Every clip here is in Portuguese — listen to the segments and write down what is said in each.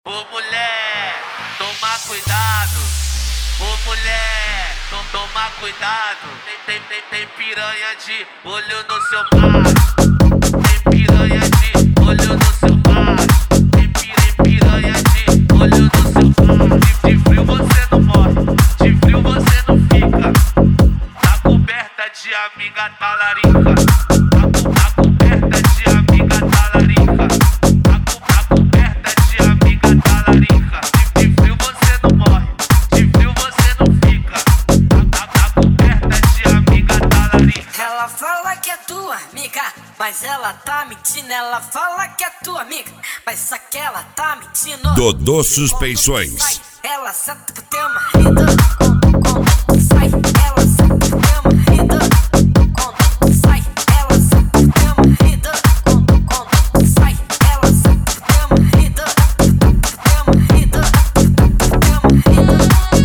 Ô mulher, toma cuidado. Ô mulher, toma cuidado. Tem piranha de olho no seu mar. Tem piranha de olho no seu mar. Tem piranha de olho no seu mar. De frio você não morre, de frio você não fica. Tá coberta de amiga talarica. Tá coberta de amiga talarica. Tá coberta de amiga talarica. De frio você não morre, de frio você não fica. Tá coberta de amiga talarica. Ela fala que é tua amiga, mas ela tá mentindo. Ela fala que é tua amiga, mas só que ela tá mentindo. Dodô Suspeições. Ela senta pro teu marido quando tu sai. Ela senta pro teu marido quando tu sai. Ela senta pro teu marido quando tu sai. Ela senta pro teu marido, pro teu marido, pro teu marido.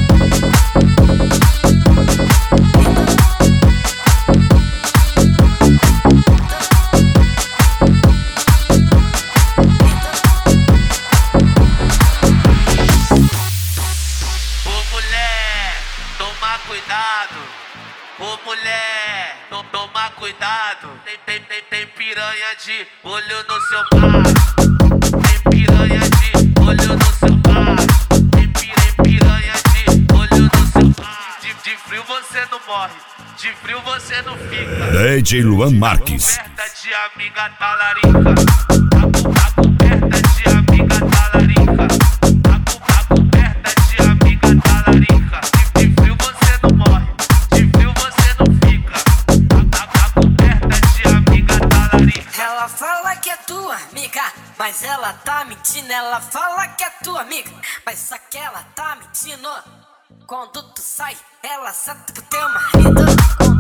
Ô mulher, toma cuidado. Ô mulher, toma cuidado. Tem piranha de olho no seu mar. Tem piranha de olho no seu mar. Tem piranha de olho no seu mar. De frio você não morre, de frio você não fica. DJ Luan Marques. Coberta de amiga talarica. Tá coberta de amiga talarica. Tá coberta de amiga talarica. De frio você não morre, de frio você não fica. Tá coberta de amiga talarica. Ela fala que é tua amiga, mas ela tá mentindo. Ela fala que é tua amiga, mas só que ela tá mentindo. Quando tu sai, ela senta pro teu marido.